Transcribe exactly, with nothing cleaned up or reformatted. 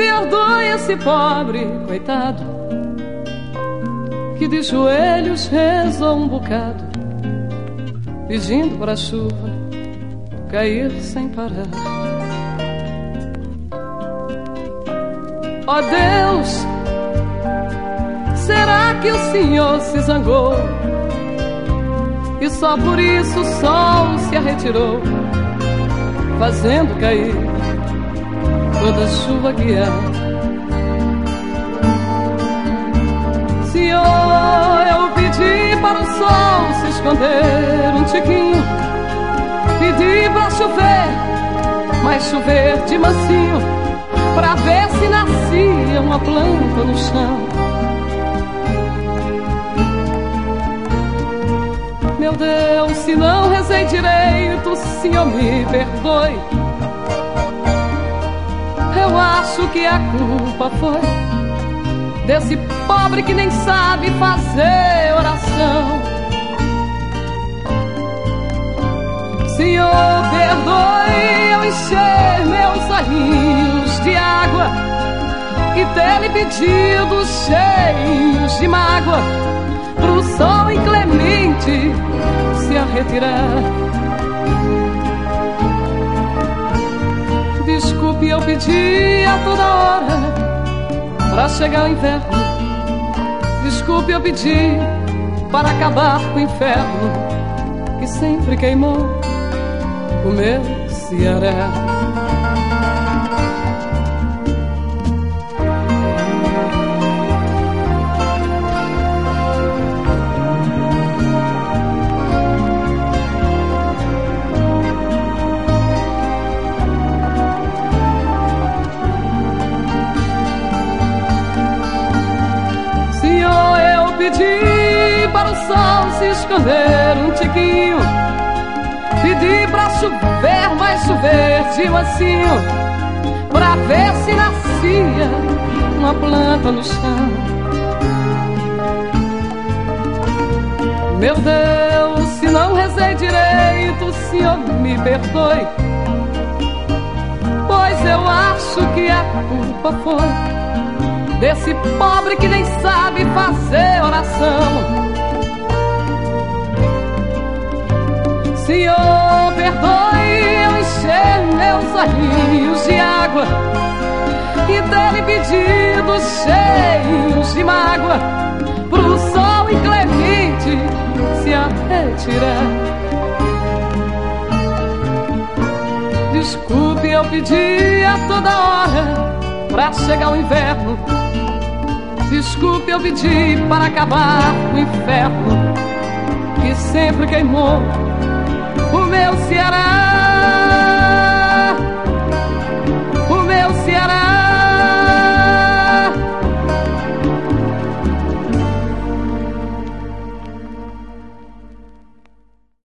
perdoe esse pobre coitado que de joelhos rezou um bocado, pedindo para a chuva cair sem parar. Ó Deus, será que o Senhor se zangou e só por isso o sol se arretirou, fazendo cair toda a chuva que há? Senhor, eu pedi para o sol se esconder um tiquinho, pedi para chover, mas chover de mansinho, pra ver se nascia uma planta no chão. Meu Deus, se não rezei direito, Senhor, me perdoe. Eu acho que a culpa foi desse pobre que nem sabe fazer oração. Senhor, perdoe eu encher meus olhinhos de água e ter-lhe pedido cheios de mágoa pro sol inclemente se a retirar. Desculpe eu pedir a toda hora pra chegar o inverno. Desculpe eu pedir para acabar com o inferno que sempre queimou o meu Ceará. Senhor, eu pedi para o sol se esconder um tiquinho, pedi pra chover, mas chover de mansinho, pra ver se nascia uma planta no chão. Meu Deus, se não rezei direito, Senhor, me perdoe, pois eu acho que a culpa foi desse pobre que nem sabe fazer oração. Senhor, perdoe eu encher meus olhinhos de água e ter-lhe pedido cheios de mágoa pro sol inclemente se a retirar. Desculpe eu pedir a toda hora pra chegar o inverno. Desculpe eu pedir para acabar o inferno que sempre queimou o meu Ceará.